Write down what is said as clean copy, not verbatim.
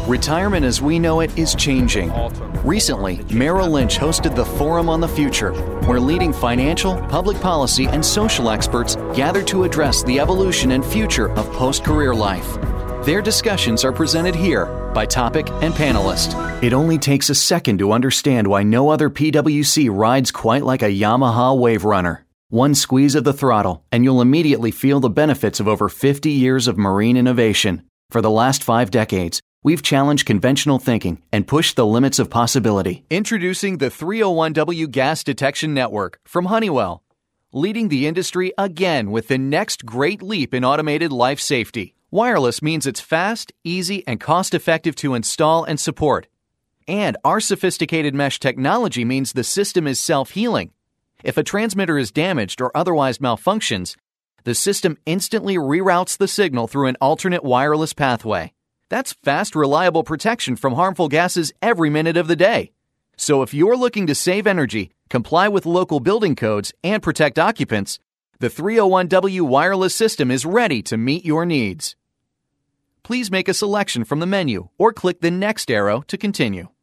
Retirement as we know it is changing. Recently, Merrill Lynch hosted the Forum on the Future, where leading financial, public policy, and social experts gathered to address the evolution and future of post-career life. Their discussions are presented here by topic and panelist. It only takes a second to understand why no other PWC rides quite like a Yamaha Wave Runner. One squeeze of the throttle, and you'll immediately feel the benefits of over 50 years of marine innovation. For the last 5 decades, we've challenged conventional thinking and pushed the limits of possibility. Introducing the 301W Gas Detection Network from Honeywell, leading the industry again with the next great leap in automated life safety. Wireless means it's fast, easy, and cost-effective to install and support. And our sophisticated mesh technology means the system is self-healing. If a transmitter is damaged or otherwise malfunctions, the system instantly reroutes the signal through an alternate wireless pathway. That's fast, reliable protection from harmful gases every minute of the day. So if you're looking to save energy, comply with local building codes, and protect occupants, the 301W wireless system is ready to meet your needs. Please make a selection from the menu or click the next arrow to continue.